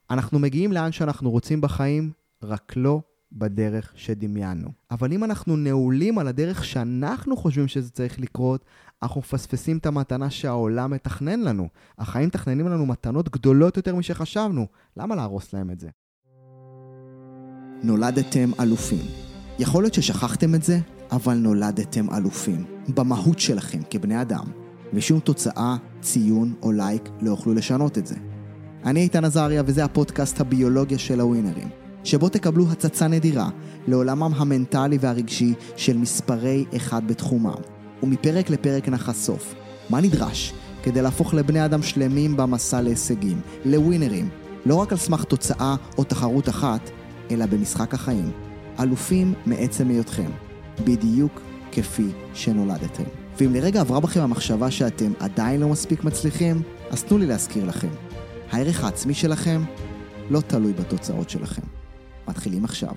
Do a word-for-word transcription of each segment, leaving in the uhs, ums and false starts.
אנחנו מגיעים לאן שאנחנו רוצים בחיים, רק לא בדרך שדמיינו. אבל אם אנחנו נעולים על הדרך שאנחנו חושבים שזה צריך לקרות, אנחנו מפספסים את המתנה שהעולם מתכנן לנו. החיים מתכננים לנו מתנות גדולות יותר משחשבנו. למה להרוס להם את זה? נולדתם אלופים. יכול להיות ששכחתם את זה, אבל נולדתם אלופים. במהות שלכם כבני אדם. ושום תוצאה, ציון או לייק לא יוכלו לשנות את זה. אני איתן עזריה וזה הפודקאסט הביולוגיה של הווינרים. שבו תקבלו הצצה נדירה לעולמם המנטלי והרגשי של מספרי אחד בתחומם. ומפרק לפרק נחשוף מה נדרש כדי להפוך לבני אדם שלמים במסע להישגים, לווינרים, לא רק על סמך תוצאה או תחרות אחת, אלא במשחק החיים. אלופים מעצם היותכם, בדיוק כפי שנולדתם. ואם לרגע עברה בכם המחשבה שאתם עדיין לא מספיק מצליחים, אז תנו לי להזכיר לכם. הערך העצמי שלכם לא תלוי בתוצאות שלכם. מתחילים עכשיו.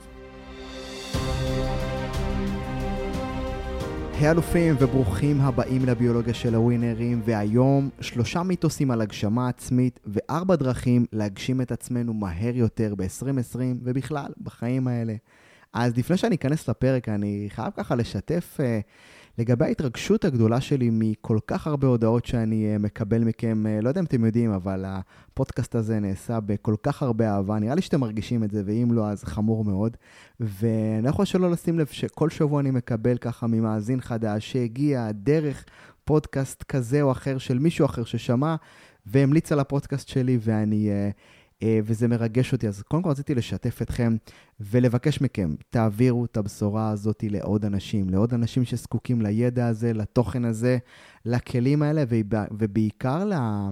היי אלופים וברוכים הבאים לביולוגיה של הווינרים, והיום שלושה מיתוסים על הגשמה עצמית וארבע דרכים להגשים את עצמנו מהר יותר ב-עשרים עשרים ובכלל בחיים האלה. אז לפני שאני אכנס לפרק אני חייב ככה לשתף uh, לגבי ההתרגשות הגדולה שלי מכל כך הרבה הודעות שאני uh, מקבל מכם, uh, לא יודע אם אתם יודעים, אבל הפודקאסט הזה נעשה בכל כך הרבה אהבה, נראה לי שאתם מרגישים את זה, ואם לא אז חמור מאוד, ואני יכול שלא לשים לב שכל שבוע אני מקבל ככה ממאזין חדש שהגיע דרך פודקאסט כזה או אחר של מישהו אחר ששמע והמליץ על הפודקאסט שלי, ואני... Uh, וזה מרגש אותי. אז קודם כל רציתי לשתף אתכם ולבקש מכם, תעבירו את הבשורה הזאת לעוד אנשים, לעוד אנשים שזקוקים לידע הזה, לתוכן הזה, לכלים האלה, ובעיקר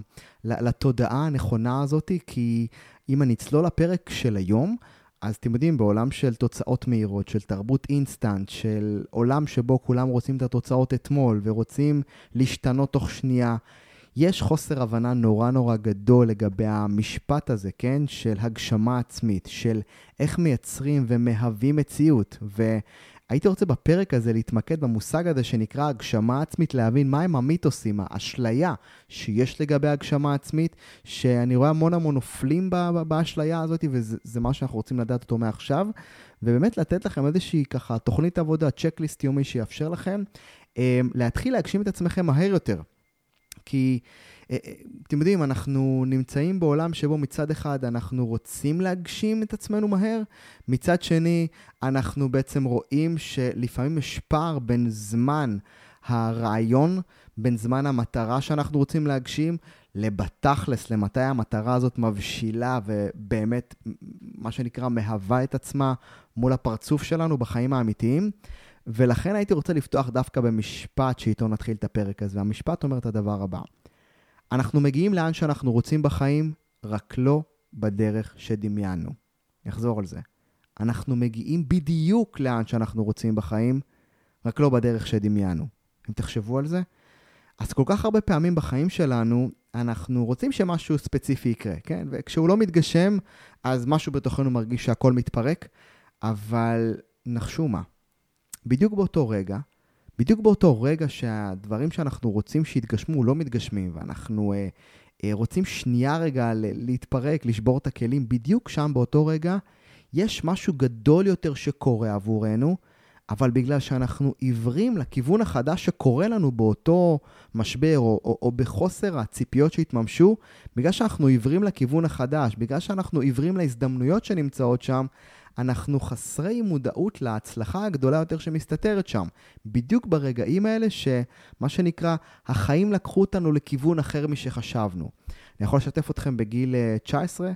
לתודעה הנכונה הזאת, כי אם אני אצלול לפרק של היום, אז אתם יודעים, בעולם של תוצאות מהירות, של תרבות אינסטנט, של עולם שבו כולם רוצים את התוצאות אתמול, ורוצים להשתנות תוך שנייה, יש חוסר הבנה נורא נורא גדול לגבי המשפט הזה, כן? של הגשמה עצמית, של איך מייצרים ומהווים מציאות. והייתי רוצה בפרק הזה להתמקד במושג הזה שנקרא הגשמה עצמית, להבין מהם המיתוסים, האשליה שיש לגבי הגשמה עצמית, שאני רואה המון המון נופלים באשליה הזאת, וזה מה שאנחנו רוצים לדעת אותו מעכשיו, ובאמת לתת לכם איזושהי ככה תוכנית עבודה, צ'קליסט יומי שיאפשר לכם, להתחיל להגשים את עצמכם מהר יותר. כי, אתם יודעים, אנחנו נמצאים בעולם שבו מצד אחד אנחנו רוצים להגשים את עצמנו מהר, מצד שני אנחנו בעצם רואים שלפעמים יש פער בין זמן הרעיון, בין זמן המטרה שאנחנו רוצים להגשים, לבתכלס, למתי המטרה הזאת מבשילה ובאמת מה שנקרא מהווה את עצמה מול הפרצוף שלנו בחיים האמיתיים. ולכן הייתי רוצה לפתוח דווקא במשפט שאיתו נתחיל את הפרק הזה, והמשפט אומר את הדבר הבא. אנחנו מגיעים לאן שאנחנו רוצים בחיים, רק לא בדרך שדמיינו. נחזור על זה. אנחנו מגיעים בדיוק לאן שאנחנו רוצים בחיים, רק לא בדרך שדמיינו. אם תחשבו על זה, אז כל כך הרבה פעמים בחיים שלנו, אנחנו רוצים שמשהו ספציפי יקרה, כן? וכשהוא לא מתגשם, אז משהו בתוכנו מרגיש שהכל מתפרק, אבל נחשו מה. בדיוק באותו רגע, בדיוק באותו רגע שהדברים שאנחנו רוצים שיתגשמו לא מתגשמים, ואנחנו אה, אה, רוצים שנייה רגע להתפרק, לשבור את הכלים, בדיוק שם באותו רגע יש משהו גדול יותר שקורה עבורנו, אבל בגלל שאנחנו עיוורים לכיוון החדש שקורה לנו באותו משבר, או, או, או בחוסר הציפיות שהתממשו, בגלל שאנחנו עיוורים לכיוון החדש, בגלל שאנחנו עיוורים להזדמנויות שנמצאות שם, אנחנו חסרי מודעות להצלחה הגדולה יותר שמסתתרת שם. בדיוק ברגעים האלה שמה שנקרא, החיים לקחו אותנו לכיוון אחר משחשבנו. אני יכול לשתף אתכם בגיל תשע עשרה.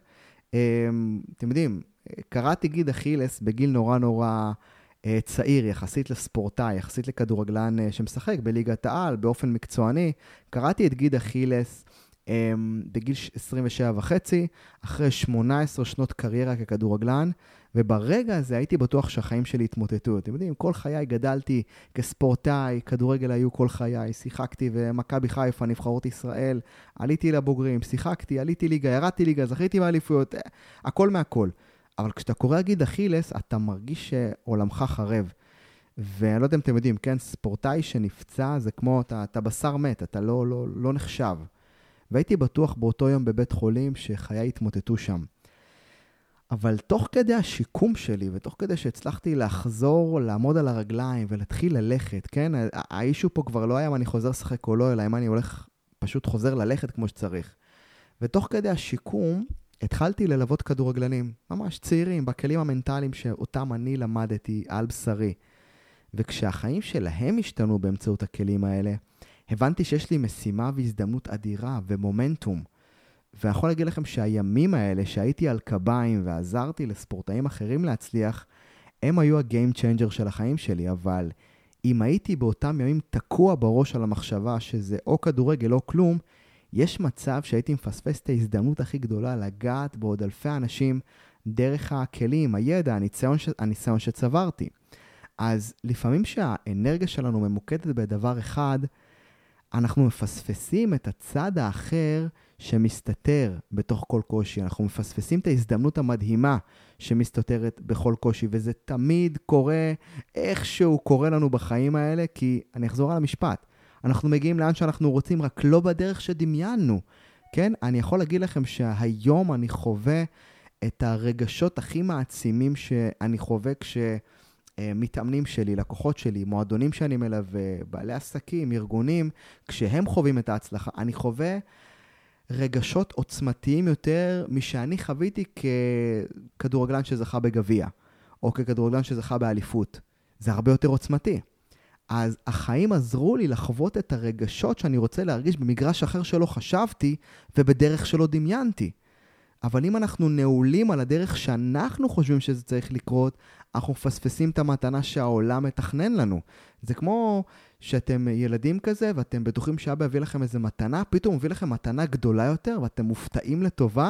אתם יודעים, קראתי גיד אכילס בגיל נורא נורא צעיר, יחסית לספורטאי, יחסית לכדורגלן שמשחק בליגת העל, באופן מקצועני. קראתי את גיד אכילס בגיל עשרים ושבע וחצי, אחרי שמונה עשרה שנות קריירה ככדורגלן, וברגע הזה הייתי בטוח שהחיים שלי התמוטטו. אתם יודעים, כל חיי גדלתי כספורטאי, כדורגל היו כל חיי, שיחקתי ומכבי חיפה, נבחרות ישראל, עליתי לבוגרים, שיחקתי, עליתי ליגה, ירדתי ליגה, זכיתי באליפויות, הכל מהכל. אבל כשאתה קורא גיד אכילס, אתה מרגיש שעולמך חרב. ואני לא יודע אם אתם יודעים, כן, ספורטאי שנפצע זה כמו, אתה, אתה בשר מת, אתה לא, לא, לא נחשב. והייתי בטוח באותו יום בבית חולים שחיי התמוטטו שם. אבל תוך כדי השיקום שלי, ותוך כדי שהצלחתי לחזור, לעמוד על הרגליים ולהתחיל ללכת, כן? האישו פה כבר לא היה אם אני חוזר לשחק או לא, אלא אם אני הולך, פשוט חוזר ללכת כמו שצריך. ותוך כדי השיקום, התחלתי ללוות כדורגלנים, ממש צעירים, בכלים המנטליים שאותם אני למדתי על בשרי. וכשהחיים שלהם השתנו באמצעות הכלים האלה, הבנתי שיש לי משימה והזדמנות אדירה ומומנטום. ואני יכול להגיד לכם שהימים האלה שהייתי על קביים ועזרתי לספורטאים אחרים להצליח, הם היו הגיים צ'יינג'ר של החיים שלי, אבל אם הייתי באותם ימים תקוע בראש על המחשבה שזה או כדורגל או כלום, יש מצב שהייתי מפספס את ההזדמנות הכי גדולה לגעת בעוד אלפי אנשים דרך הכלים, הידע, הניסיון, ש... הניסיון שצברתי. אז לפעמים שהאנרגיה שלנו ממוקדת בדבר אחד, אנחנו מפספסים את הצד האחר שמסתתר בתוך כל קושי. אנחנו מפספסים את ההזדמנות המדהימה שמסתתרת בכל קושי, וזה תמיד קורה איכשהו קורה לנו בחיים האלה, כי אני אחזור על המשפט. אנחנו מגיעים לאן שאנחנו רוצים, רק לא בדרך שדמיינו. כן? אני יכול להגיד לכם שהיום אני חווה את הרגשות הכי מעצימים שאני חווה כש... מתאמנים שלי, לקוחות שלי, מועדונים שאני מלווה, בעלי עסקים, ארגונים, כשהם חווים את ההצלחה, אני חווה רגשות עוצמתיים יותר משאני חוויתי ככדורגלן שזכה בגביע, או ככדורגלן שזכה באליפות. זה הרבה יותר עוצמתי. אז החיים עזרו לי לחוות את הרגשות שאני רוצה להרגיש במגרש אחר שלא חשבתי, ובדרך שלא דמיינתי. אבל אם אנחנו נעולים על הדרך שאנחנו חושבים שזה צריך לקרות, אנחנו מפספסים את המתנה שהעולם מתכנן לנו. זה כמו שאתם ילדים כזה, ואתם בטוחים שאבא הביא לכם איזו מתנה, פתאום הוא מביא לכם מתנה גדולה יותר, ואתם מופתעים לטובה,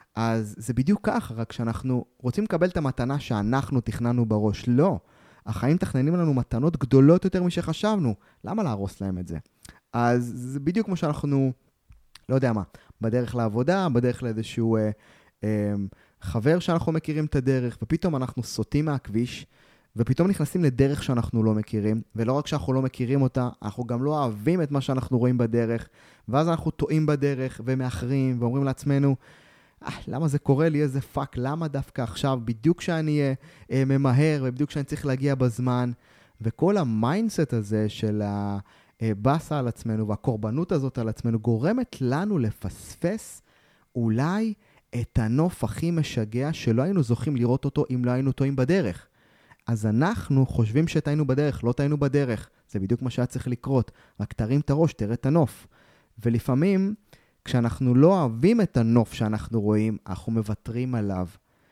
אז זה בדיוק כך, רק שאנחנו רוצים לקבל את המתנה שאנחנו תכננו בראש. לא, החיים תכננים לנו מתנות גדולות יותר משחשבנו. למה להרוס להם את זה? אז זה בדיוק כמו שאנחנו... לא יודע מה, בדרך לעבודה, בדרך לאיזשהו אה, אה, חבר שאנחנו מכירים את הדרך, ופתאום אנחנו סוטים מהכביש, ופתאום נכנסים לדרך שאנחנו לא מכירים, ולא רק שאנחנו לא מכירים אותה, אנחנו גם לא אוהבים את מה שאנחנו רואים בדרך, ואז אנחנו טועים בדרך ומאחרים, ואומרים לעצמנו, אה, למה זה קורה לי, איזה פאק, למה דווקא עכשיו, בדיוק שאני אה, ממהר, ובדיוק שאני צריך להגיע בזמן, וכל המיינדסט הזה של ה... בסה על עצמנו, והקורבנות הזאת על עצמנו, גורמת לנו לפספס אולי את הנוף הכי משגע שלא היינו זוכים לראות אותו אם לא היינו טועים בדרך. אז אנחנו חושבים שטעינו בדרך, לא טעינו בדרך. זה בדיוק מה שהיה צריך לקרות. רק תרים את הראש, תראה את הנוף. ולפעמים, כשאנחנו לא אוהבים את הנוף שאנחנו רואים, אנחנו מוותרים עליו.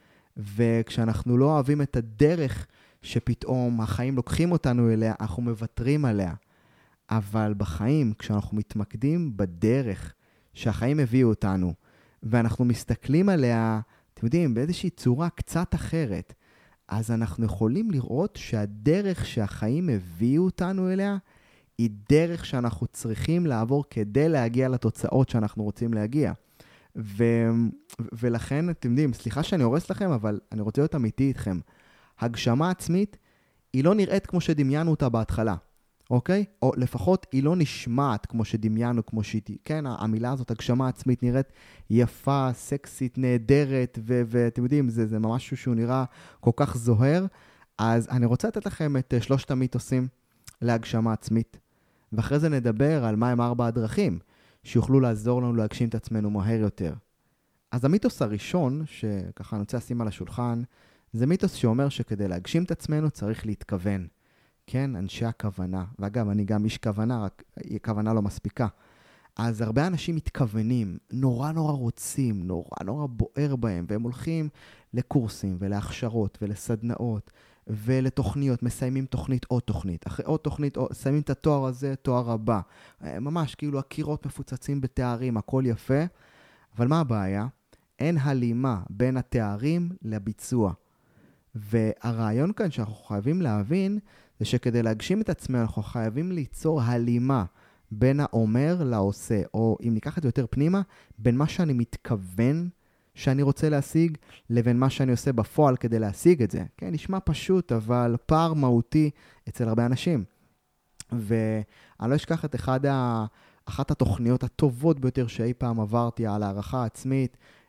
וכשאנחנו לא אוהבים את הדרך שפתאום החיים לוקחים אותנו אליה, אנחנו מוותרים עליה. אבל בחיים, כשאנחנו מתמקדים בדרך שהחיים הביאו אותנו, ואנחנו מסתכלים עליה, אתם יודעים, באיזושהי צורה קצת אחרת, אז אנחנו יכולים לראות שהדרך שהחיים הביאו אותנו אליה, היא דרך שאנחנו צריכים לעבור כדי להגיע לתוצאות שאנחנו רוצים להגיע. ו... ולכן, אתם יודעים, סליחה שאני הורס לכם, אבל אני רוצה להיות אמיתי איתכם. הגשמה עצמית, היא לא נראית כמו שדמיינו אותה בהתחלה. אוקיי? או לפחות היא לא נשמעת כמו שדמיינו, כמו שהיא, כן, המילה הזאת, הגשמה עצמית, נראית יפה, סקסית, נהדרת, ו- ואתם יודעים, זה, זה ממש שהוא נראה כל כך זוהר. אז אני רוצה לתת לכם את שלושת המיתוסים להגשמה עצמית, ואחרי זה נדבר על מה הם ארבע הדרכים, שיוכלו לעזור לנו להגשים את עצמנו מהר יותר. אז המיתוס הראשון, שככה אני רוצה לשים על השולחן, זה מיתוס שאומר שכדי להגשים את עצמנו צריך להתכוון. כן, אנשי הכוונה. ואגב, אני גם איש כוונה, רק כוונה לא מספיקה. אז הרבה אנשים מתכוונים, נורא נורא רוצים, נורא נורא בוער בהם, והם הולכים לקורסים ולהכשרות ולסדנאות ולתוכניות, מסיימים תוכנית או תוכנית. אחרי עוד תוכנית, או, מסיימים את התואר הזה, תואר הבא. ממש, כאילו הקירות מפוצצים בתארים, הכל יפה. אבל מה הבעיה? אין הלימה בין התארים לביצוע. והרעיון כאן שאנחנו חייבים להבין, זה שכדי להגשים את עצמנו, אנחנו חייבים ליצור הלימה בין האומר לעושה, או אם ניקח את זה יותר פנימה, בין מה שאני מתכוון שאני רוצה להשיג, לבין מה שאני עושה בפועל כדי להשיג את זה. כן, נשמע פשוט, אבל פער מהותי אצל הרבה אנשים. ואני לא אשכח את אחד ה... אחת התוכניות הטובות ביותר שאי פעם עברתי על הערכה עצמית,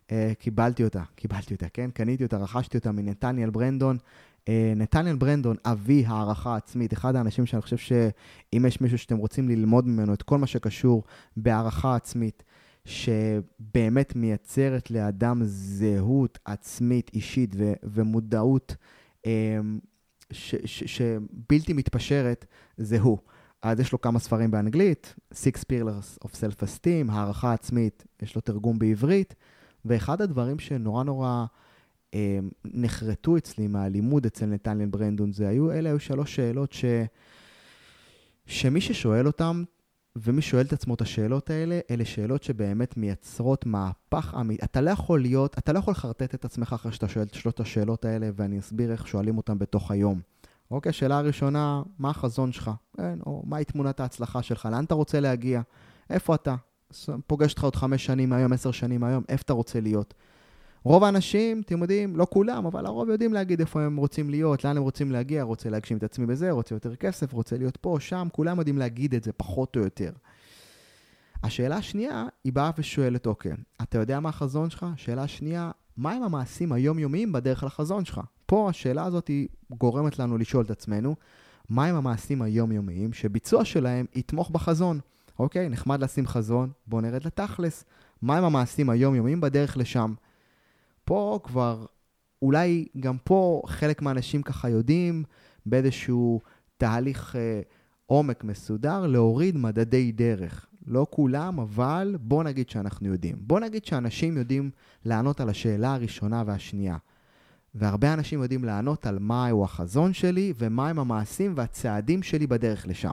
קיבלתי אותה, קיבלתי אותה, כן? קניתי אותה, רכשתי אותה מנתניאל ברנדון. נתניאל ברנדון, אבי הערכה עצמית, אחד האנשים שאני חושב שאם יש מישהו שאתם רוצים ללמוד ממנו את כל מה שקשור בהערכה עצמית, שבאמת מייצרת לאדם זהות עצמית, אישית ו- ומודעות ש- ש- שבלתי מתפשרת, זה הוא. אז יש לו כמה ספרים באנגלית, Six Pillars of Self-Esteem, הערכה עצמית, יש לו תרגום בעברית, ואחד הדברים שנורא נורא אה, נחרטו אצלי מהלימוד אצל נתניאל ברנדון, זה היו, אלה היו שלוש שאלות ש, שמי ששואל אותם, ומי שואל את עצמו את השאלות האלה, אלה שאלות שבאמת מייצרות מהפך אמיתי. אתה לא יכול להיות, אתה לא יכול לחרטט את עצמך אחרי שאתה שואל את השאלות האלה, ואני אסביר איך שואלים אותם בתוך היום. אוקיי, שאלה הראשונה, מה החזון שלך? כן, או מהי תמונת ההצלחה שלך? לאן אתה רוצה להגיע? איפה אתה? פוגש אותך עוד חמש שנים מהיום, עשר שנים מהיום, איפה אתה רוצה להיות? רוב האנשים, אתם יודעים, לא כולם, אבל הרוב יודעים להגיד איפה הם רוצים להיות, לאן הם רוצים להגיע, רוצה להגשים את עצמי בזה, רוצה יותר כסף, רוצה להיות פה, שם, כולם יודעים להגיד את זה, פחות או יותר. השאלה השנייה, היא באה ושואלת, אוקיי, אתה יודע מה החזון שלך? שאלה השנייה, מה הם המעשים היומיומיים בדרך לחזון שלך? פה השאלה הזאת היא גורמת לנו לשאול את עצמנו, מה הם המעשים היומיומיים שביצוע שלהם יתמוך בחזון? אוקיי, נחמד לשים חזון, בוא נרד לתכלס. מה הם המעשים היומיומיים בדרך לשם? פה כבר, אולי גם פה חלק מהאנשים ככה יודעים, באיזשהו תהליך אה, עומק מסודר, להוריד מדדי דרך. לא כולם, אבל בוא נגיד שאנחנו יודעים. בוא נגיד שאנשים יודעים לענות על השאלה הראשונה והשנייה. והרבה אנשים יודעים לענות על מהו החזון שלי, ומהם המעשים והצעדים שלי בדרך לשם.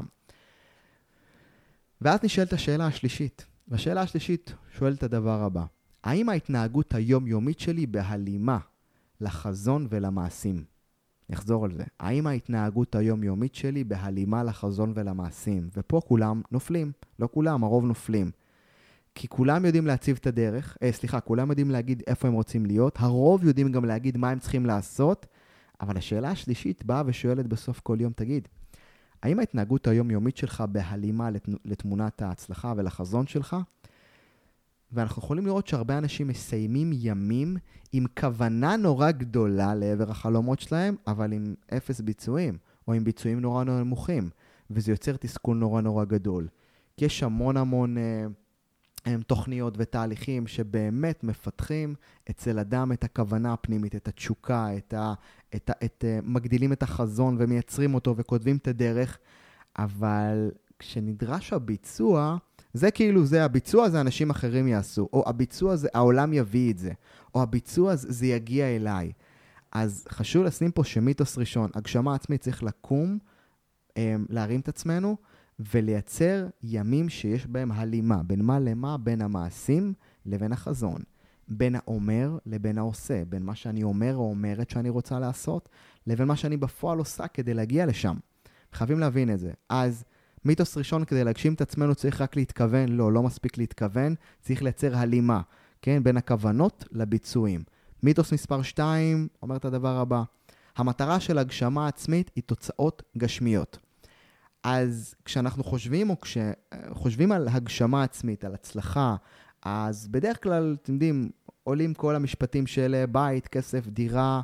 ואז נשאלת השאלה השלישית. והשאלה השלישית שואלת את הדבר הבא. האם ההתנהגות היומיומית שלי בהלימה לחזון ולמעשים? נחזור על זה. האם ההתנהגות היומיומית שלי בהלימה לחזון ולמעשים? ופה כולם נופלים. לא כולם, הרוב נופלים. כי כולם יודעים להציב את הדרך. אה, סליחה, כולם יודעים להגיד איפה הם רוצים להיות. הרוב יודעים גם להגיד מה הם צריכים לעשות. אבל השאלה השלישית באה ושואלת בסוף כל יום, תגיד, האם ההתנהגות היומיומית שלך בהלימה לתמונת ההצלחה ולחזון שלך? ואנחנו יכולים לראות שהרבה אנשים מסיימים ימים עם כוונה נורא גדולה לעבר החלומות שלהם, אבל עם אפס ביצועים, או עם ביצועים נורא נורא נמוכים, וזה יוצר תסכול נורא נורא גדול. כי יש המון המון אה, אה, תוכניות ותהליכים שבאמת מפתחים אצל אדם את הכוונה הפנימית, את התשוקה, את ה, את ה, את, אה, מגדילים את החזון ומייצרים אותו וכותבים את הדרך, אבל כשנדרש הביצוע, זה כאילו זה, הביצוע זה אנשים אחרים יעשו, או הביצוע זה, העולם יביא את זה, או הביצוע זה, זה יגיע אליי. אז חשוב לשים פה שמיתוס ראשון, הגשמה עצמית צריך לקום, להרים את עצמנו, ולייצר ימים שיש בהם הלימה, בין מה למה, בין המעשים לבין החזון, בין האומר לבין העושה, בין מה שאני אומר או אומרת שאני רוצה לעשות, לבין מה שאני בפועל עושה כדי להגיע לשם. חייבים להבין את זה. אז מיתוס ראשון, כדי להגשים את עצמנו צריך רק להתכוון, לא, לא מספיק להתכוון, צריך לייצר הלימה, כן? בין הכוונות לביצועים. מיתוס מספר שתיים אומר את הדבר הבא, המטרה של הגשמה עצמית היא תוצאות גשמיות. אז כשאנחנו חושבים, או כשחושבים על הגשמה עצמית, על הצלחה, אז בדרך כלל, אתם יודעים, עולים כל המשפטים של בית, כסף, דירה,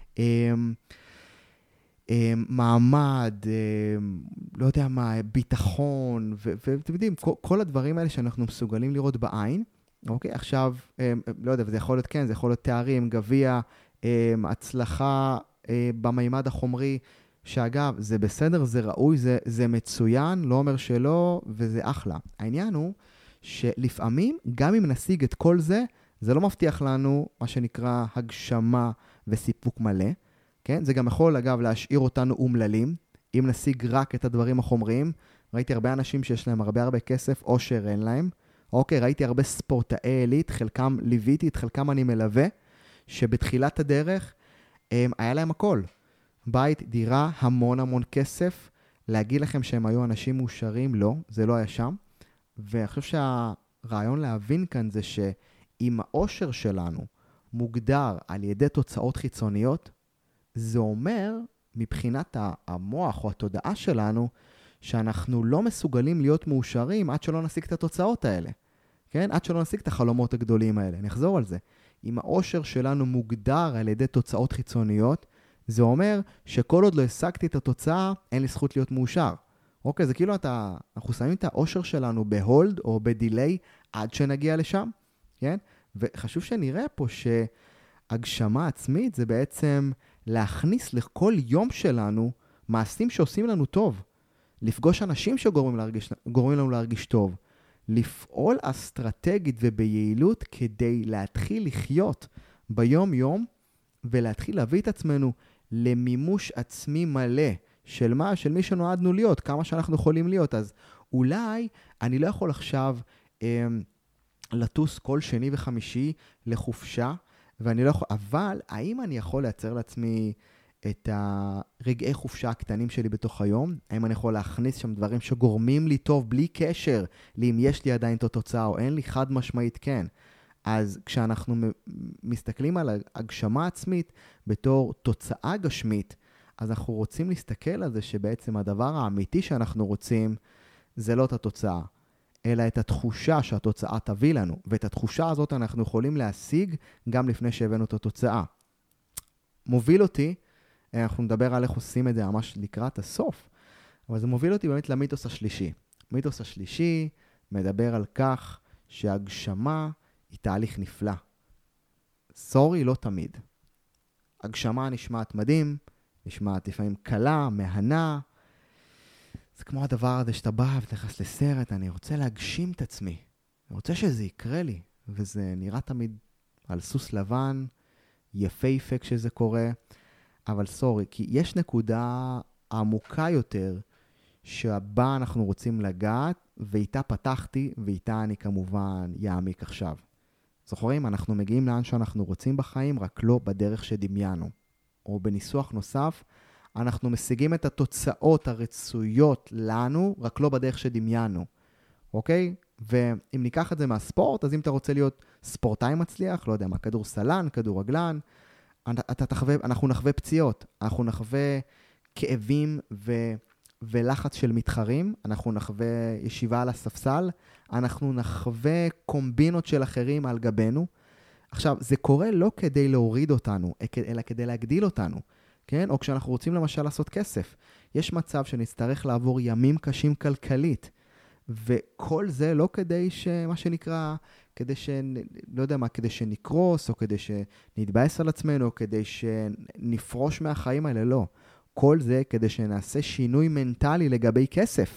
מעמד, לא יודע מה, ביטחון, ואתם יודעים, כל הדברים האלה שאנחנו מסוגלים לראות בעין, אוקיי? עכשיו, לא יודע, זה יכול להיות כן, זה יכול להיות תארים, גביע, הצלחה במימד החומרי, שאגב, זה בסדר, זה ראוי, זה, זה מצוין, לא אומר שלא, וזה אחלה. העניין הוא שלפעמים, גם אם נשיג את כל זה, זה לא מבטיח לנו מה שנקרא הגשמה וסיפוק מלא, כן? זה גם יכול, אגב, להשאיר אותנו אומללים, אם נשיג רק את הדברים החומריים. ראיתי הרבה אנשים שיש להם הרבה הרבה כסף, או שאין להם. אוקיי, ראיתי הרבה ספורטאי עילית, חלקם ליוויתי, את חלקם אני מלווה, שבתחילת הדרך הם, היה להם הכל. בית, דירה, המון המון כסף. להגיד לכם שהם היו אנשים מאושרים, לא, זה לא היה שם. ואני חושב שהרעיון להבין כאן זה שאם האושר שלנו מוגדר על ידי תוצאות חיצוניות, זה אומר, מבחינת המוח או התודעה שלנו, שאנחנו לא מסוגלים להיות מאושרים עד שלא נשיג את התוצאות האלה. כן? עד שלא נשיג את החלומות הגדולים האלה. נחזור על זה. אם האושר שלנו מוגדר על ידי תוצאות חיצוניות, זה אומר שכל עוד לא השגתי את התוצאה, אין לי זכות להיות מאושר. אוקיי, זה כאילו אתה, אנחנו שמים את האושר שלנו בהולד או בדיליי עד שנגיע לשם, כן? וחשוב שנראה פה שהגשמה עצמית זה בעצם להכניס לכל יום שלנו מעשים שעושים לנו טוב. לפגוש אנשים שגורמים להרגיש, גורמים לנו להרגיש טוב. לפעול אסטרטגית וביעילות כדי להתחיל לחיות ביום יום ולהתחיל להביא את עצמנו למימוש עצמי מלא של מה? של מי שנועדנו להיות, כמה שאנחנו יכולים להיות. אז אולי אני לא יכול עכשיו אה, לטוס כל שני וחמישי לחופשה, ואני לא יכול, אבל האם אני יכול לייצר לעצמי את הרגעי חופשה הקטנים שלי בתוך היום? האם אני יכול להכניס שם דברים שגורמים לי טוב בלי קשר לאם יש לי עדיין את התוצאה או אין לי? חד משמעית כן. אז כשאנחנו מסתכלים על הגשמה עצמית בתור תוצאה גשמית, אז אנחנו רוצים להסתכל על זה שבעצם הדבר האמיתי שאנחנו רוצים זה לא את התוצאה, אלא את התחושה שהתוצאה תביא לנו. ואת התחושה הזאת אנחנו יכולים להשיג גם לפני שהבאנו את התוצאה. מוביל אותי, אנחנו נדבר על איך עושים את זה ממש לקראת הסוף, אבל זה מוביל אותי באמת למיתוס השלישי. מיתוס השלישי מדבר על כך שהגשמה היא תהליך נפלא. סורי, לא תמיד. הגשמה נשמעת מדהים, נשמעת לפעמים קלה, מהנה. זה כמו הדבר הזה שאתה בא ותכנס לסרט, אני רוצה להגשים את עצמי. אני רוצה שזה יקרה לי. וזה נראה תמיד על סוס לבן, יפהפה כשזה קורה. אבל סורי, כי יש נקודה עמוקה יותר שבה אנחנו רוצים לגעת, ואיתה פתחתי, ואיתה אני כמובן יעמיק עכשיו. זוכרים? אנחנו מגיעים לאן שאנחנו רוצים בחיים, רק לא בדרך שדמיינו. או בניסוח נוסף, אנחנו משיגים את התוצאות הרצויות לנו, רק לא בדרך שדמיינו. אוקיי? ואם ניקח את זה מהספורט, אז אם אתה רוצה להיות ספורטאי מצליח, לא יודע מה, כדורסלן, כדורגלן, אתה תחווה, אנחנו נחווה פציעות, אנחנו נחווה כאבים ו, ולחץ של מתחרים, אנחנו נחווה ישיבה על הספסל, אנחנו נחווה קומבינות של אחרים על גבינו. עכשיו, זה קורה לא כדי להוריד אותנו, אלא כדי להגדיל אותנו, כן? או כשאנחנו רוצים למשל לעשות כסף. יש מצב שנצטרך לעבור ימים קשים כלכלית, וכל זה לא כדי שמה שנקרא, כדי ש... לא יודע מה, כדי שנקרוס, או כדי שנתבאס על עצמנו, או כדי שנפרוש מהחיים האלה, לא. כל זה כדי שנעשה שינוי מנטלי לגבי כסף.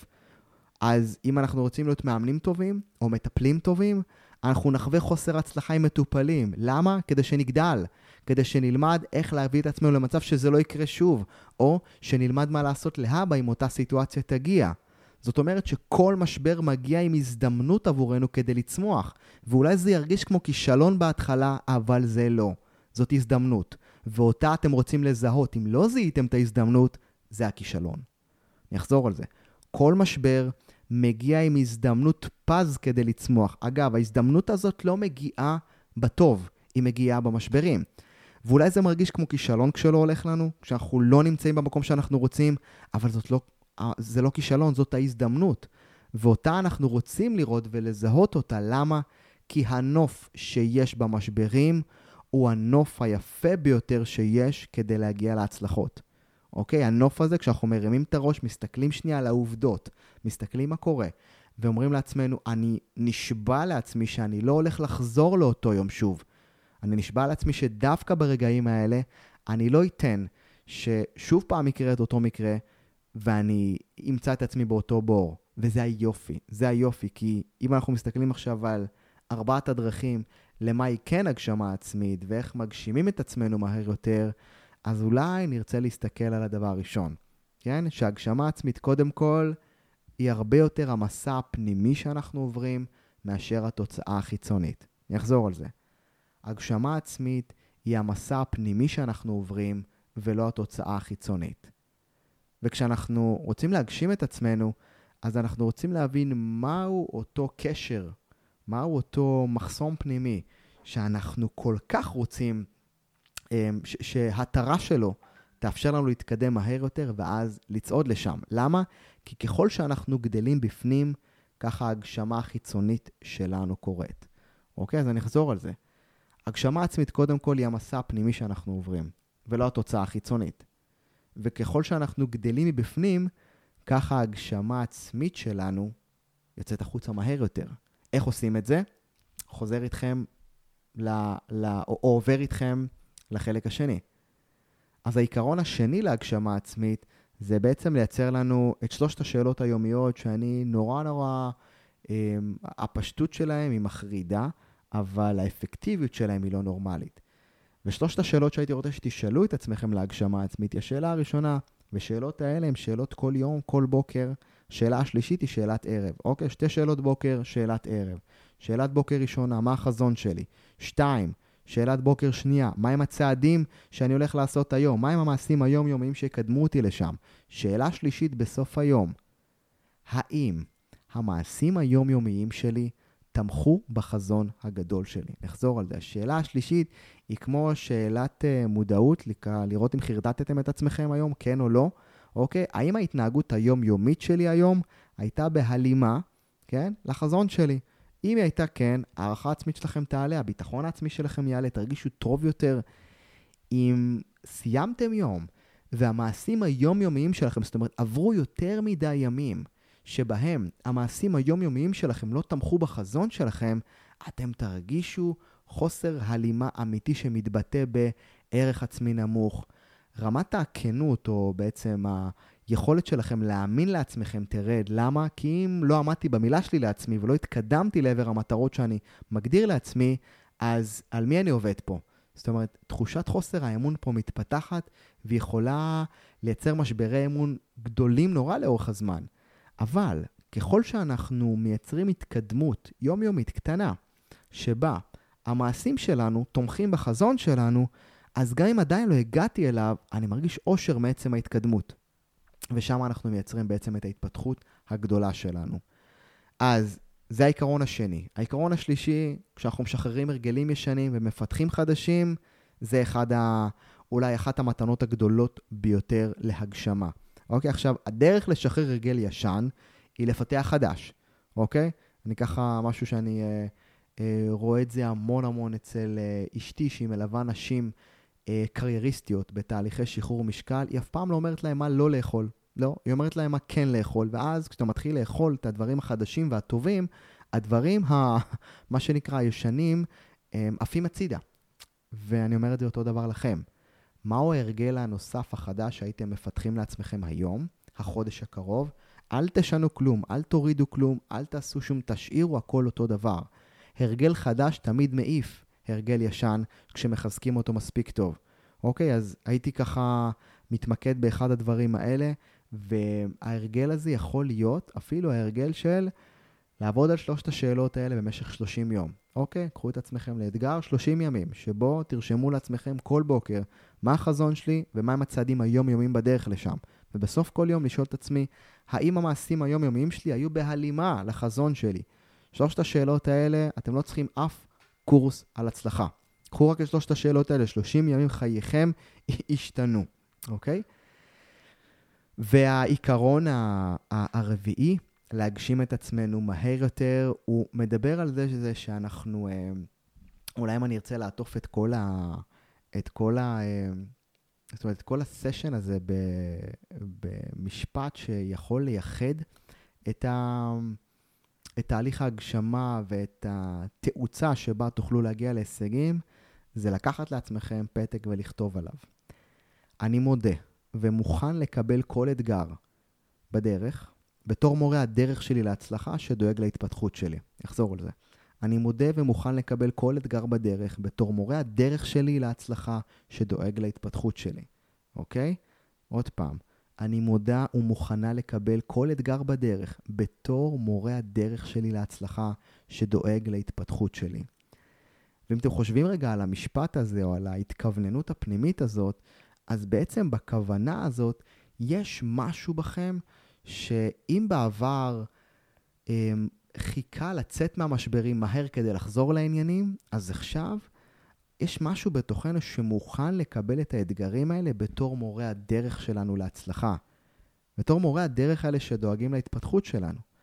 אז אם אנחנו רוצים להיות מאמנים טובים, או מטפלים טובים, אנחנו נחווה חוסר הצלחה עם מטופלים. למה? כדי שנגדל. כדי שנלמד איך להביא את עצמנו למצב שזה לא יקרה שוב, או שנלמד מה לעשות להבא אם אותה סיטואציה תגיע. זאת אומרת שכל משבר מגיע עם הזדמנות עבורנו כדי לצמוח, ואולי זה ירגיש כמו כישלון בהתחלה, אבל זה לא. זאת הזדמנות, ואותה אתם רוצים לזהות. אם לא זיהיתם את ההזדמנות, זה הכישלון. אני אחזור על זה. כל משבר מגיע עם הזדמנות פז כדי לצמוח. אגב, ההזדמנות הזאת לא מגיעה בטוב, היא מגיעה במשברים. ואולי זה מרגיש כמו כישלון כשלא הולך לנו, כשאנחנו לא נמצאים במקום שאנחנו רוצים, אבל זאת לא, זה לא כישלון, זאת ההזדמנות. ואותה אנחנו רוצים לראות ולזהות אותה. למה? כי הנוף שיש במשברים הוא הנוף היפה ביותר שיש כדי להגיע להצלחות. אוקיי? הנוף הזה, כשאנחנו מרימים את הראש, מסתכלים שנייה על העובדות, מסתכלים מה קורה, ואומרים לעצמנו, אני נשבע לעצמי שאני לא הולך לחזור לאותו יום שוב. אני נשבע לעצמי שדווקא ברגעים האלה, אני לא אתן ששוב פעם יקרה את אותו מקרה, ואני אמצא את עצמי באותו בור. וזה היופי, זה היופי, כי אם אנחנו מסתכלים עכשיו על ארבעת הדרכים, למה היא כן הגשמה עצמית, ואיך מגשימים את עצמנו מהר יותר, אז אולי נרצה להסתכל על הדבר הראשון. כן? שהגשמה עצמית קודם כל, היא הרבה יותר המסע הפנימי שאנחנו עוברים, מאשר התוצאה החיצונית. אני אחזור על זה. הגשמה עצמית היא המסע הפנימי שאנחנו עוברים, ולא התוצאה החיצונית. וכשאנחנו רוצים להגשים את עצמנו, אז אנחנו רוצים להבין מהו אותו קשר, מהו אותו מחסום פנימי, שאנחנו כל כך רוצים, ש- שהתרה שלו תאפשר לנו להתקדם מהר יותר, ואז לצעוד לשם. למה? כי ככל שאנחנו גדלים בפנים, ככה ההגשמה החיצונית שלנו קורית. אוקיי? אז אני אחזור על זה. הגשמה עצמית קודם כל היא המסע הפנימי שאנחנו עוברים, ולא התוצאה החיצונית. וככל שאנחנו גדלים מבפנים, ככה ההגשמה העצמית שלנו יוצאת החוצה מהר יותר. איך עושים את זה? חוזר איתכם, ל, ל, או, או עובר איתכם לחלק השני. אז העיקרון השני להגשמה עצמית, זה בעצם לייצר לנו את שלושת השאלות היומיות, שאני נורא נורא, אה, הפשטות שלהם היא מחרידה, אבל האפקטיביות שלהם היא לא נורמלית. ושלושת השאלות שהייתי רוצה שתשאלו את עצמכם להגשמה עצמית, היא השאלה הראשונה, ושאלות האלה הן שאלות כל יום, כל בוקר. שאלה השלישית היא שאלת ערב. אוקיי, שתי שאלות בוקר, שאלת ערב. שאלת בוקר ראשונה, מה החזון שלי? שתיים, שאלת בוקר שנייה, מה הם הצעדים שאני הולך לעשות היום? מה הם המעשים היומיומיים שיקדמו אותי לשם? שאלה שלישית בסוף היום, האם המעשים היומיומיים שלי תמכו בחזון הגדול שלי? נחזור על זה. השאלה השלישית היא כמו שאלת uh, מודעות, לראות אם חרדתתם את עצמכם היום, כן או לא. אוקיי? האם ההתנהגות היומיומית שלי היום הייתה בהלימה, כן? לחזון שלי. אם היא הייתה כן, הערכה עצמית שלכם תעלה, הביטחון העצמי שלכם יעלה, תרגישו טוב יותר. אם סיימתם יום, והמעשים היומיומיים שלכם, זאת אומרת, עברו יותר מדי ימים, שבהם המעשים היומיומיים שלכם לא תמכו בחזון שלכם, אתם תרגישו חוסר הלימה אמיתי שמתבטא בערך עצמי נמוך. רמת הכנות, או בעצם היכולת שלכם להאמין לעצמכם תרד. למה? כי אם לא עמדתי במילה שלי לעצמי, ולא התקדמתי לעבר המטרות שאני מגדיר לעצמי, אז על מי אני עובד פה? זאת אומרת, תחושת חוסר האמון פה מתפתחת, ויכולה לייצר משברי אמון גדולים נורא לאורך הזמן. אבל ככל שאנחנו מייצרים התקדמות יומיומית קטנה, שבה המעשים שלנו תומכים בחזון שלנו, אז גם אם עדיין לא הגעתי אליו, אני מרגיש אושר מעצם ההתקדמות. ושם אנחנו מייצרים בעצם את ההתפתחות הגדולה שלנו. אז זה העיקרון השני. העיקרון השלישי, כשאנחנו משחררים הרגלים ישנים ומפתחים חדשים, זה אחד ה... אולי אחת המתנות הגדולות ביותר להגשמה. אוקיי, עכשיו, הדרך לשחרר הרגל ישן היא לפתח חדש. אוקיי? אני ככה משהו שאני אה, אה, רואה את זה המון המון אצל אה, אשתי, שהיא מלווה נשים אה, קרייריסטיות בתהליכי שחרור משקל. היא אף פעם לא אומרת להם מה לא לאכול. לא, היא אומרת להם מה כן לאכול. ואז כשאתה מתחיל לאכול את הדברים החדשים והטובים, הדברים, ה, מה שנקרא הישנים, הם עפים הצידה. ואני אומר את זה אותו דבר לכם. מהו ההרגל הנוסף החדש שהייתם מפתחים לעצמכם היום, החודש הקרוב? אל תשנו כלום, אל תורידו כלום, אל תעשו שום, תשאירו הכל אותו דבר. הרגל חדש תמיד מעיף הרגל ישן כשמחזקים אותו מספיק טוב. אוקיי, אז הייתי ככה מתמקד באחד הדברים האלה, וההרגל הזה יכול להיות אפילו ההרגל של לעבוד על שלושת השאלות האלה במשך שלושים יום. אוקיי, קחו את עצמכם לאתגר שלושים ימים, שבו תרשמו לעצמכם כל בוקר מה החזון שלי ומה הם הצעדים היומיומיים בדרך לשם. ובסוף כל יום לשאול את עצמי, האם המעשים היומיומיים שלי היו בהלימה לחזון שלי? שלושת השאלות האלה, אתם לא צריכים אף קורס על הצלחה. קחו רק את שלושת השאלות האלה, שלושים ימים חייכם ישתנו. אוקיי? והעיקרון הרביעי, להגשים את עצמנו מהר יותר, הוא מדבר על זה שזה שאנחנו, אולי אם אני ארצה לעטוף את כל ה... את כל ה... זאת אומרת, את כל הסשן הזה במשפט שיכול לייחד את, ה... את תהליך ההגשמה ואת התאוצה שבה תוכלו להגיע להישגים, זה לקחת לעצמכם פתק ולכתוב עליו. אני מודה ומוכן לקבל כל אתגר בדרך, בתור מורה הדרך שלי להצלחה שדואג להתפתחות שלי. אחזור על זה. אני מודה ומוכן לקבל כל אתגר בדרך, בתור מורה הדרך שלי להצלחה שדואג להתפתחות שלי. אוקיי? עוד פעם. אני מודה ומוכנה לקבל כל אתגר בדרך, בתור מורה הדרך שלי להצלחה שדואג להתפתחות שלי. ואם אתם חושבים רגע על המשפט הזה, או על ההתכווננות הפנימית הזאת, אז בעצם בכוונה הזאת, יש משהו בכם שאם בעבר הם, חיכה לצאת מהמשברים מהר כדי לחזור לעניינים, אז עכשיו יש משהו בתוכנו שמוכן לקבל את האתגרים האלה בתור מורה הדרך שלנו להצלחה. בתור מורה הדרך האלה שדואגים להתפתחות שלנו.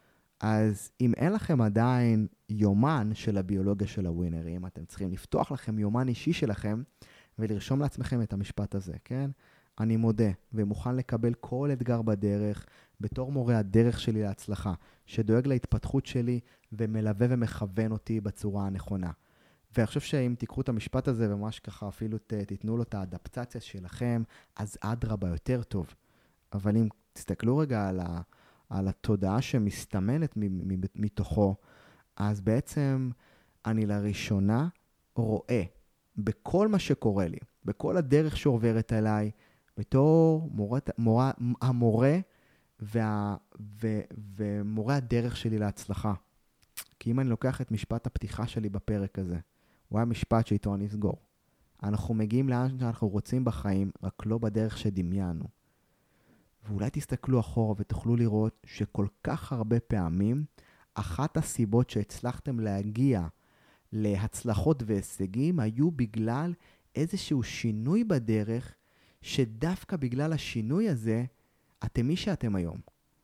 אז אם אין לכם עדיין יומן של הביולוגיה של הווינרים, אתם צריכים לפתוח לכם יומן אישי שלכם, ולרשום לעצמכם את המשפט הזה, כן? אני מודה ומוכן לקבל כל אתגר בדרך, בתור מורה הדרך שלי להצלחה, שדואג להתפתחות שלי ומלווה ומכוון אותי בצורה הנכונה. ואני חושב שאם תיקחו את המשפט הזה וממש ככה אפילו ת, תיתנו לו את האדפטציה שלכם, אז אדרבה יותר טוב. אבל אם תסתכלו רגע על, ה, על התודעה שמסתמנת מ, מ, מתוכו, אז בעצם אני לראשונה רואה בכל מה שקורה לי, בכל הדרך שעוברת עליי, בתור מורה, מורה, המורה וה, ו, ומורה הדרך שלי להצלחה. כי אם אני לוקח את משפט הפתיחה שלי בפרק הזה, הוא היה משפט שאיתו אני אסגור. אנחנו מגיעים לאן שאנחנו רוצים בחיים, רק לא בדרך שדמיינו. ואולי תסתכלו אחורה ותוכלו לראות שכל כך הרבה פעמים, אחת הסיבות שהצלחתם להגיע להצלחות והישגים, היו בגלל איזשהו שינוי בדרך, שדווקא בגלל השינוי הזה, אתם מי שאתם היום.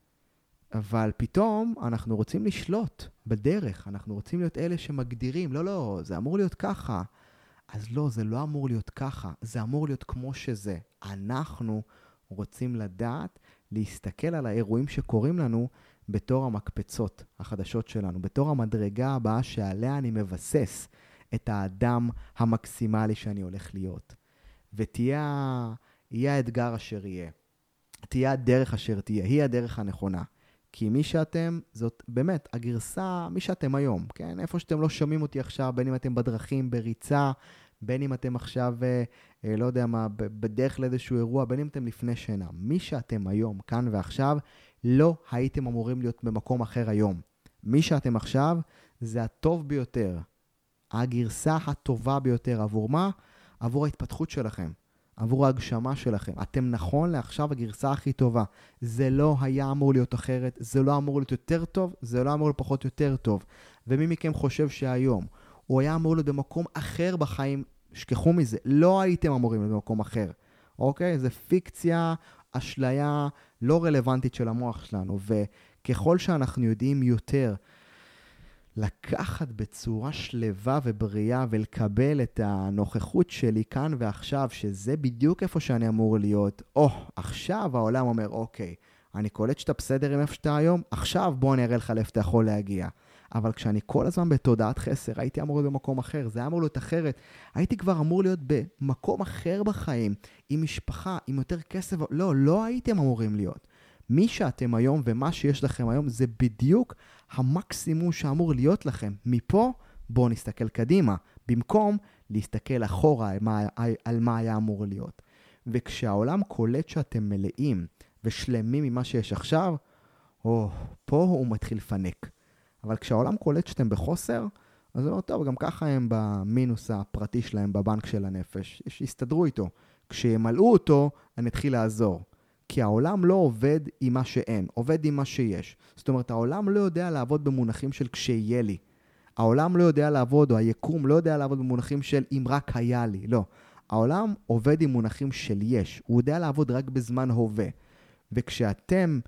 אבל פתאום אנחנו רוצים לשלוט בדרך, אנחנו רוצים להיות אלה שמגדירים, לא, לא, זה אמור להיות ככה. אז לא, זה לא אמור להיות ככה, זה אמור להיות כמו שזה. אנחנו רוצים לדעת, להסתכל על האירועים שקורים לנו בתור המקפצות החדשות שלנו, בתור המדרגה הבאה שעליה אני מבסס את האדם המקסימלי שאני הולך להיות. ותהיה יהיה האתגר אשר יהיה. תהיה הדרך אשר תהיה, היא הדרך הנכונה. כי מי שאתם, זאת באמת הגרסה, מי שאתם היום, כן? איפה שאתם לא שומעים אותי עכשיו, בין אם אתם בדרכים, בריצה, בין אם אתם עכשיו, אה, לא יודע מה, בדרך לאיזשהו אירוע, בין אם אתם לפני שינה. מי שאתם היום, כאן ועכשיו, לא הייתם אמורים להיות במקום אחר היום. מי שאתם עכשיו, זה הטוב ביותר. הגרסה הטובה ביותר. עבור מה? עבור ההתפתחות שלכם. עבור ההגשמה שלכם. אתם נכון לעכשיו הגרסה הכי טובה. זה לא היה אמור להיות אחרת, זה לא אמור להיות יותר טוב, זה לא אמור להיות פחות יותר טוב. ומי מכם חושב שהיום הוא היה אמור להיות במקום אחר בחיים, שכחו מזה, לא הייתם אמורים להיות במקום אחר. אוקיי? זה פיקציה, אשליה לא רלוונטית של המוח שלנו. וככל שאנחנו יודעים יותר לקחת בצורה שלווה ובריאה ולקבל את הנוכחות שלי כאן ועכשיו, שזה בדיוק איפה שאני אמור להיות. או, עכשיו העולם אומר, אוקיי, אני קולט שאתה בסדר עם איפה שאתה היום, עכשיו בוא אני אראה לך לאיפה אתה יכול להגיע. אבל כשאני כל הזמן בתודעת חסר, הייתי אמור להיות במקום אחר, זה היה אמור להיות אחרת, הייתי כבר אמור להיות במקום אחר בחיים, עם משפחה, עם יותר כסף, לא, לא הייתם אמורים להיות. מי שאתם היום ומה שיש לכם היום זה בדיוק המקסימום שאמור להיות לכם. מפה בואו נסתכל קדימה, במקום להסתכל אחורה על מה, על מה היה אמור להיות. וכשהעולם קולט שאתם מלאים ושלמים ממה שיש עכשיו, או, פה הוא מתחיל לפנק. אבל כשהעולם קולט שאתם בחוסר, אז זה לא טוב, גם ככה הם במינוס הפרטי שלהם בבנק של הנפש, שיסתדרו איתו. כשימלאו אותו, אני אתחיל לעזור. כי העולם לא עובד עם מה שאין, עובד עם מה שיש. זאת אומרת, העולם לא יודע לעבוד במונחים של כשיהיה לי. העולם לא יודע לעבוד, או היקום לא יודע לעבוד במונחים של אם רק היה לי. לא. העולם עובד עם מונחים של יש. הוא יודע לעבוד רק בזמן הווה. וכשאתם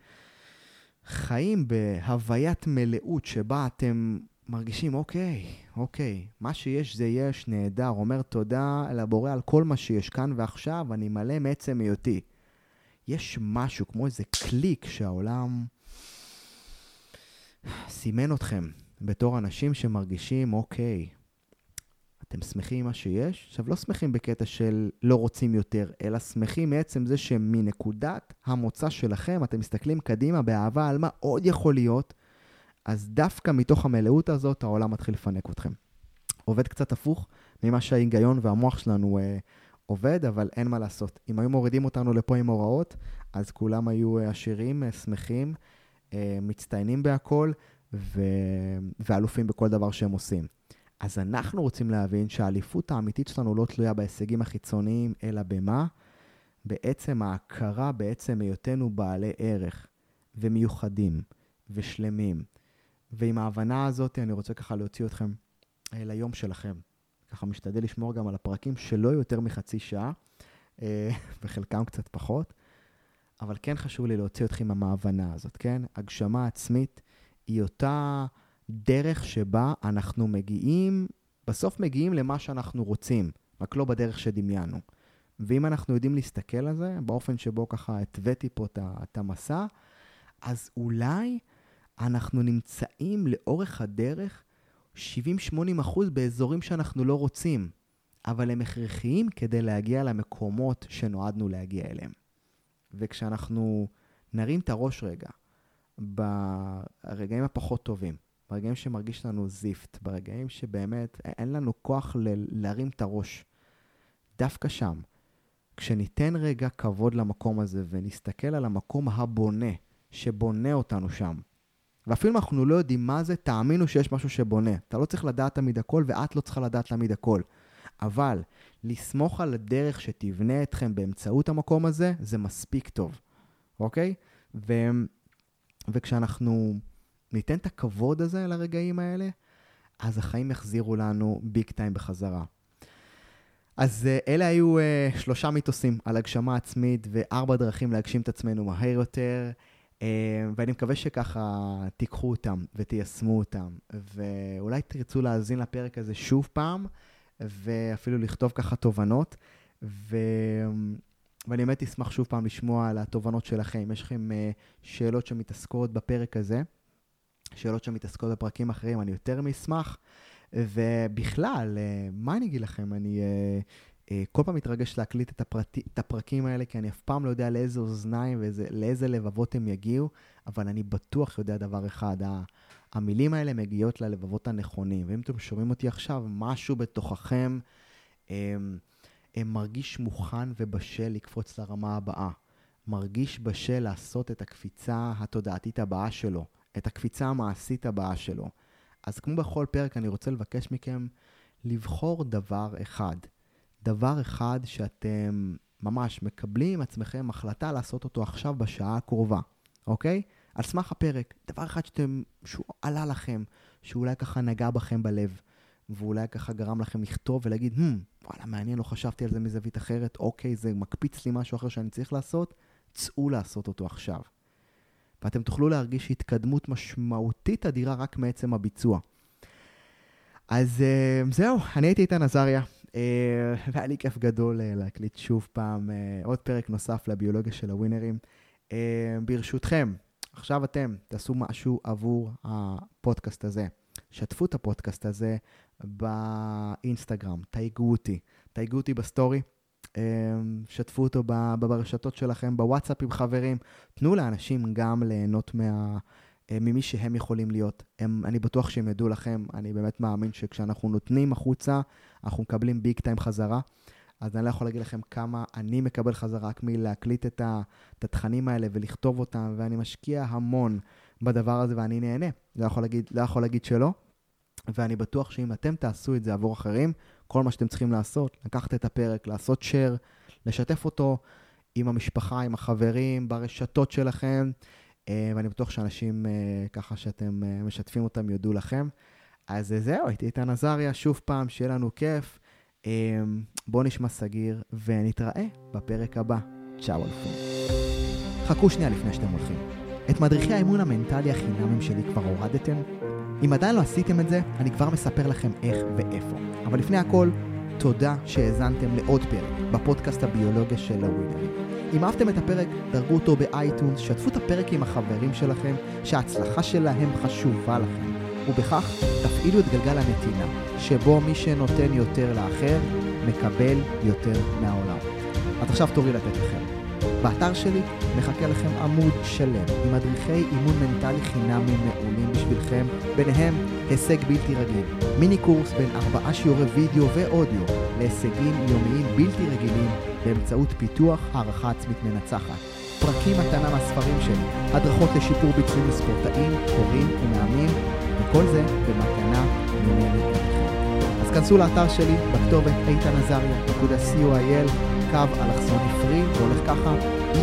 חיים בהוויית מלאות שבה אתם מרגישים, אוקיי, אוקיי, מה שיש זה יש, נהדר, אומר תודה לבורא על כל מה שיש כאן ועכשיו, אני מלא מעצם היותי. יש משהו כמו איזה קליק שהעולם סימן אתכם בתור אנשים שמרגישים, אוקיי, אתם שמחים עם מה שיש? עכשיו לא שמחים בקטע של לא רוצים יותר, אלא שמחים מעצם זה שמנקודת המוצא שלכם, אתם מסתכלים קדימה באהבה על מה עוד יכול להיות, אז דווקא מתוך המלאות הזאת העולם מתחיל לפנק אתכם. עובד קצת הפוך ממה שההיגיון והמוח שלנו אה, עובד, אבל אין מה לעשות. אם היו מורידים אותנו לפה עם הוראות, אז כולם היו עשירים, שמחים, מצטיינים בהכל, ו... ואלופים בכל דבר שהם עושים. אז אנחנו רוצים להבין שהאליפות האמיתית שלנו לא תלויה בהישגים החיצוניים, אלא במה? בעצם ההכרה, בעצם היותנו בעלי ערך, ומיוחדים, ושלמים. ועם ההבנה הזאת, אני רוצה ככה להוציא אתכם ליום שלכם. ככה משתדל לשמור גם על הפרקים שלא יותר מחצי שעה, וחלקם קצת פחות, אבל כן חשוב לי להוציא אתכם עם ההבנה הזאת, כן? הגשמה עצמית היא אותה דרך שבה אנחנו מגיעים, בסוף מגיעים למה שאנחנו רוצים, רק לא בדרך שדמיינו. ואם אנחנו יודעים להסתכל על זה, באופן שבו ככה התוויתי פה את המסע, אז אולי אנחנו נמצאים לאורך הדרך שבעים שמונים אחוז באזורים שאנחנו לא רוצים, אבל הם הכרחיים כדי להגיע למקומות שנועדנו להגיע אליהם. וכשאנחנו נרים את הראש רגע, ברגעים הפחות טובים, ברגעים שמרגיש לנו זיפט, ברגעים שבאמת אין לנו כוח ל- להרים את הראש, דווקא שם, כשניתן רגע כבוד למקום הזה ונסתכל על המקום הבונה, שבונה אותנו שם, ואפילו אם אנחנו לא יודעים מה זה, תאמינו שיש משהו שבונה. אתה לא צריך לדעת תמיד הכל, ואת לא צריכה לדעת תמיד הכל. אבל לסמוך על הדרך שתבנה אתכם באמצעות המקום הזה, זה מספיק טוב. אוקיי? ו... וכשאנחנו ניתן את הכבוד הזה לרגעים האלה, אז החיים יחזירו לנו ביג טיים בחזרה. אז אלה היו uh, שלושה מיתוסים על הגשמה עצמית, וארבע דרכים להגשים את עצמנו מהר יותר, uh, ואני מקווה שככה תיקחו אותם ותיישמו אותם, ואולי תרצו להאזין לפרק הזה שוב פעם, ואפילו לכתוב ככה תובנות, ו... ואני באמת אשמח שוב פעם לשמוע על התובנות שלכם. יש לכם uh, שאלות שמתעסקות בפרק הזה, שאלות שמתעסקות בפרקים אחרים, אני יותר מאשמח, ובכלל, מה אני אגיד לכם? אני כל פעם מתרגש להקליט את, הפרט, את הפרקים האלה, כי אני אף פעם לא יודע לאיזה אוזניים ולאיזה לבבות הם יגיעו, אבל אני בטוח יודע דבר אחד, המילים האלה מגיעות ללבבות הנכונים, ואם אתם שומעים אותי עכשיו, משהו בתוככם מרגיש מוכן ובשל לקפוץ לרמה הבאה, מרגיש בשל לעשות את הקפיצה התודעתית הבאה שלו, את הקפיצה המעשית הבאה שלו. אז כמו בכל פרק, אני רוצה לבקש מכם לבחור דבר אחד. דבר אחד שאתם ממש מקבלים עם עצמכם החלטה לעשות אותו עכשיו בשעה הקרובה. אוקיי? על סמך הפרק. דבר אחד שאתם, שהוא עלה לכם, שאולי ככה נגע בכם בלב, ואולי ככה גרם לכם לכתוב ולהגיד, hmm, וואלה, מעניין, לא חשבתי על זה מזווית אחרת. אוקיי, זה מקפיץ לי משהו אחר שאני צריך לעשות. צאו לעשות אותו עכשיו. ואתם תוכלו להרגיש התקדמות משמעותית אדירה רק מעצם הביצוע. אז uh, זהו, אני הייתי איתן עזריה, uh, והיה לי כיף גדול uh, להקליט שוב פעם uh, עוד פרק נוסף לביולוגיה של הווינרים. Uh, ברשותכם, עכשיו אתם תעשו משהו עבור הפודקאסט הזה. שתפו את הפודקאסט הזה באינסטגרם, תייגו אותי, תייגו אותי בסטורי. שתפו אותו ברשתות שלכם, בוואטסאפ עם חברים, תנו לאנשים גם ליהנות מה, ממי שהם יכולים להיות. הם, אני בטוח שהם ידעו לכם, אני באמת מאמין שכשאנחנו נותנים החוצה, אנחנו מקבלים ביג טיים חזרה, אז אני לא יכול להגיד לכם כמה אני מקבל חזרה רק מלהקליט את, ה, את התכנים האלה ולכתוב אותם, ואני משקיע המון בדבר הזה ואני נהנה, לא יכול להגיד, לא יכול להגיד שלא, ואני בטוח שאם אתם תעשו את זה עבור אחרים, כל מה שאתם צריכים לעשות, לקחת את הפרק, לעשות share, לשתף אותו עם המשפחה, עם החברים, ברשתות שלכם, ואני בטוח שאנשים ככה שאתם משתפים אותם יודו לכם. אז זהו, הייתי איתן עזריה, שוב פעם, שיהיה לנו כיף. בואו נשמע סגיר, ונתראה בפרק הבא. צ'או אלפים. חכו שנייה לפני שאתם הולכים. את מדריכי האימון המנטלי החינמים שלי כבר הורדתם? אם עדיין לא עשיתם את זה, אני כבר מספר לכם איך ואיפה. אבל לפני הכל, תודה שהאזנתם לעוד פרק בפודקאסט הביולוגיה של הווינרים. אם אהבתם את הפרק, דרגו אותו באייטונס, שתפו את הפרק עם החברים שלכם, שההצלחה שלהם חשובה לכם. ובכך תפעילו את גלגל הנתינה, שבו מי שנותן יותר לאחר, מקבל יותר מהעולם. אז עכשיו תורי לתת לכם. באתר שלי מחכה לכם עמוד שלם עם מדריכי אימון מנטלי חינמי מעולים בשבילכם, ביניהם הישג בלתי רגיל, מיני קורס בין ארבעה שיעורי וידאו ואודיו להישגים יומיים בלתי רגילים באמצעות פיתוח הערכה עצמית מנצחת, פרקים מתנה מהספרים שלי, הדרכות לשיפור ביצועים לספורטאים, הורים ומאמנים, וכל זה במתנה ממני אליכם. אז כנסו לאתר שלי בכתובת איתן עזריה נקודה סי או איי אל, קו אלכסוני פרי, והולך ככה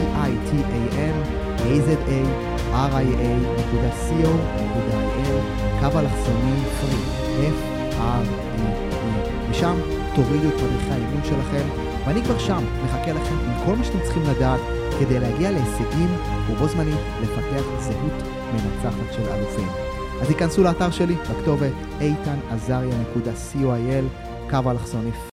e-i-t-a-n-a-z-a-r-i-a.co.il, קו אלכסוני פרי, F-R-E-E. ושם תורידו את מדריכי האימון שלכם, ואני כבר שם מחכה לכם עם כל מה שאתם צריכים לדעת, כדי להגיע להישגים ובו זמנית לפתח זהות מנצחת של אלופים. אז היכנסו לאתר שלי, בכתובת איתן עזריה נקודה קו אלכסון.